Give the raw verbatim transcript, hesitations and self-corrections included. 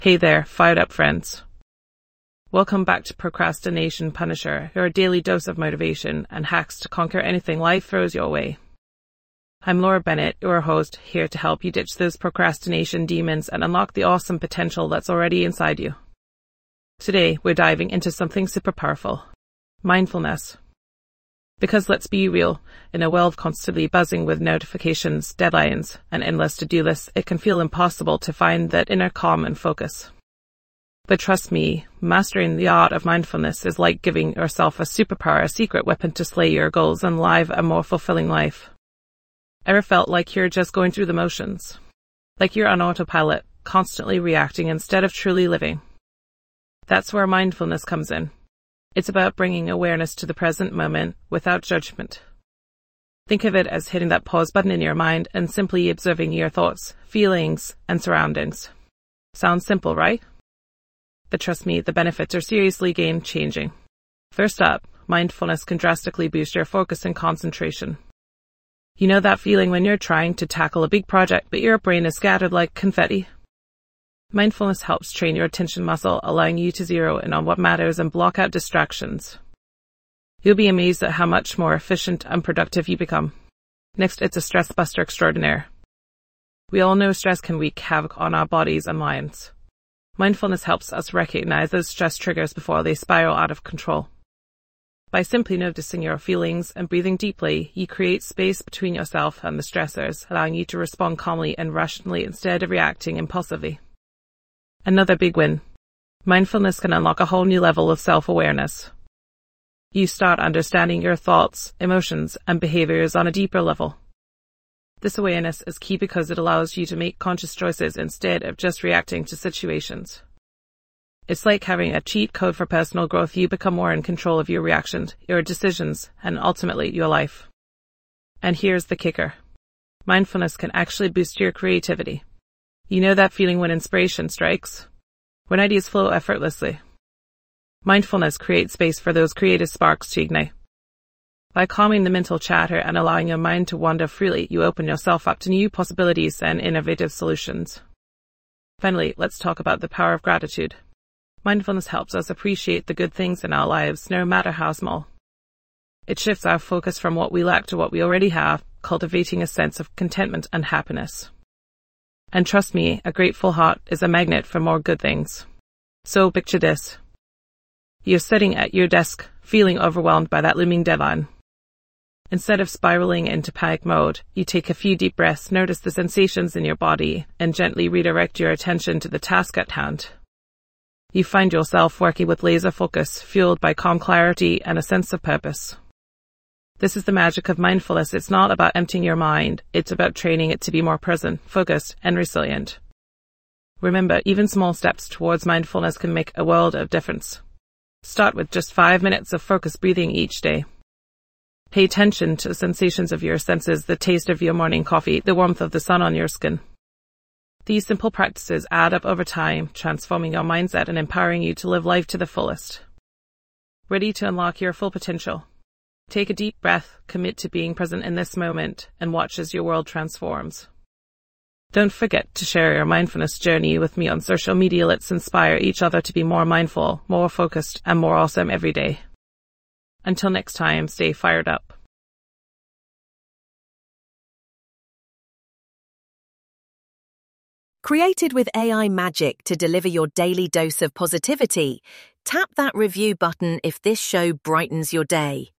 Hey there, fired up friends. Welcome back to Procrastination Punisher, your daily dose of motivation and hacks to conquer anything life throws your way. I'm Laura Bennett, your host, here to help you ditch those procrastination demons and unlock the awesome potential that's already inside you. Today, we're diving into something super powerful: mindfulness. Because let's be real, in a world constantly buzzing with notifications, deadlines, and endless to-do lists, it can feel impossible to find that inner calm and focus. But trust me, mastering the art of mindfulness is like giving yourself a superpower, a secret weapon to slay your goals and live a more fulfilling life. Ever felt like you're just going through the motions? Like you're on autopilot, constantly reacting instead of truly living? That's where mindfulness comes in. It's about bringing awareness to the present moment without judgment. Think of it as hitting that pause button in your mind and simply observing your thoughts, feelings, and surroundings. Sounds simple, right? But trust me, the benefits are seriously game-changing. First up, mindfulness can drastically boost your focus and concentration. You know that feeling when you're trying to tackle a big project but your brain is scattered like confetti? Mindfulness helps train your attention muscle, allowing you to zero in on what matters and block out distractions. You'll be amazed at how much more efficient and productive you become. Next, it's a stress buster extraordinaire. We all know stress can wreak havoc on our bodies and minds. Mindfulness helps us recognize those stress triggers before they spiral out of control. By simply noticing your feelings and breathing deeply, you create space between yourself and the stressors, allowing you to respond calmly and rationally instead of reacting impulsively. Another big win. Mindfulness can unlock a whole new level of self-awareness. You start understanding your thoughts, emotions, and behaviors on a deeper level. This awareness is key because it allows you to make conscious choices instead of just reacting to situations. It's like having a cheat code for personal growth. You become more in control of your reactions, your decisions, and ultimately your life. And here's the kicker. Mindfulness can actually boost your creativity. You know that feeling when inspiration strikes? When ideas flow effortlessly? Mindfulness creates space for those creative sparks to ignite. By calming the mental chatter and allowing your mind to wander freely, you open yourself up to new possibilities and innovative solutions. Finally, let's talk about the power of gratitude. Mindfulness helps us appreciate the good things in our lives, no matter how small. It shifts our focus from what we lack to what we already have, cultivating a sense of contentment and happiness. And trust me, a grateful heart is a magnet for more good things. So picture this. You're sitting at your desk, feeling overwhelmed by that looming deadline. Instead of spiraling into panic mode, you take a few deep breaths, notice the sensations in your body, and gently redirect your attention to the task at hand. You find yourself working with laser focus, fueled by calm clarity and a sense of purpose. This is the magic of mindfulness. It's not about emptying your mind. It's about training it to be more present, focused, and resilient. Remember, even small steps towards mindfulness can make a world of difference. Start with just five minutes of focused breathing each day. Pay attention to the sensations of your senses, the taste of your morning coffee, the warmth of the sun on your skin. These simple practices add up over time, transforming your mindset and empowering you to live life to the fullest. Ready to unlock your full potential? Take a deep breath, commit to being present in this moment, and watch as your world transforms. Don't forget to share your mindfulness journey with me on social media. Let's inspire each other to be more mindful, more focused, and more awesome every day. Until next time, stay fired up. Created with A I magic to deliver your daily dose of positivity, tap that review button if this show brightens your day.